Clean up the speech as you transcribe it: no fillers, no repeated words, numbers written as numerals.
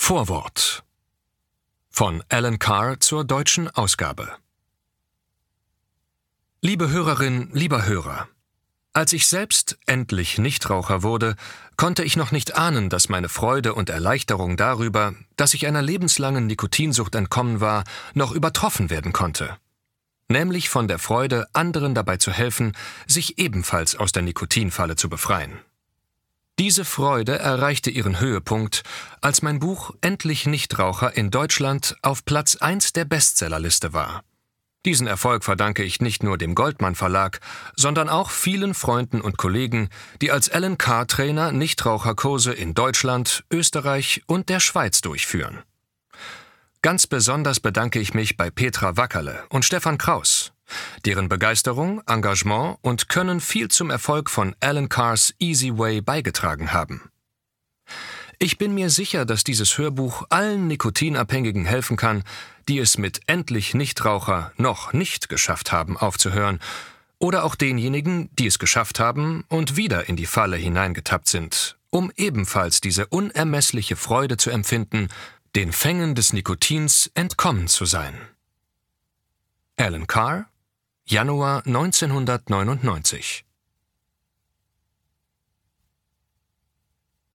Vorwort von Alan Carr zur deutschen Ausgabe. Liebe Hörerin, lieber Hörer, als ich selbst endlich Nichtraucher wurde, konnte ich noch nicht ahnen, dass meine Freude und Erleichterung darüber, dass ich einer lebenslangen Nikotinsucht entkommen war, noch übertroffen werden konnte. Nämlich von der Freude, anderen dabei zu helfen, sich ebenfalls aus der Nikotinfalle zu befreien. Diese Freude erreichte ihren Höhepunkt, als mein Buch Endlich Nichtraucher in Deutschland auf Platz 1 der Bestsellerliste war. Diesen Erfolg verdanke ich nicht nur dem Goldmann Verlag, sondern auch vielen Freunden und Kollegen, die als Alan Carr Trainer Nichtraucherkurse in Deutschland, Österreich und der Schweiz durchführen. Ganz besonders bedanke ich mich bei Petra Wackerle und Stefan Kraus, deren Begeisterung, Engagement und Können viel zum Erfolg von Alan Carrs Easy Way beigetragen haben. Ich bin mir sicher, dass dieses Hörbuch allen Nikotinabhängigen helfen kann, die es mit Endlich Nichtraucher noch nicht geschafft haben aufzuhören, oder auch denjenigen, die es geschafft haben und wieder in die Falle hineingetappt sind, um ebenfalls diese unermessliche Freude zu empfinden, den Fängen des Nikotins entkommen zu sein. Alan Carr, Januar 1999.